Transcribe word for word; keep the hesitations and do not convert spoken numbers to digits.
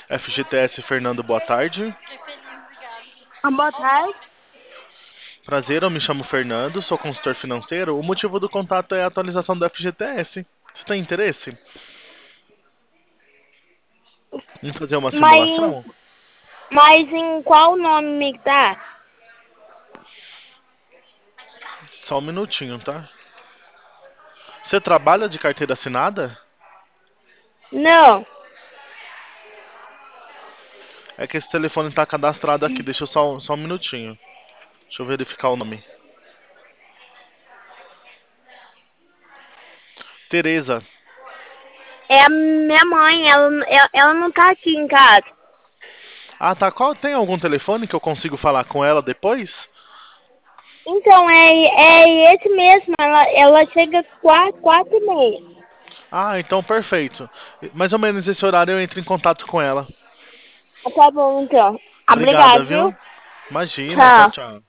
F G T S Fernando, boa tarde. Ah, boa tarde. Prazer, eu me chamo Fernando, sou consultor financeiro. O motivo do contato é a atualização do F G T S. Você tem interesse em fazer uma Mas, em- simulação? mas em qual nome que tá? Só um minutinho, tá? Você trabalha de carteira assinada? Não. É que esse telefone está cadastrado aqui, deixa eu só, só um minutinho. Deixa eu verificar o nome. Tereza. É a minha mãe, ela, ela, ela não tá aqui em casa. Ah, tá. Qual, tem algum telefone que eu consigo falar com ela depois? Então, é, é esse mesmo, ela, ela chega quatro, quatro e meia. Ah, então perfeito. Mais ou menos esse horário eu entro em contato com ela. Ah, tá bom, então. Obrigada, Obrigado, viu? viu? Imagina, tchau, Tchau. tchau.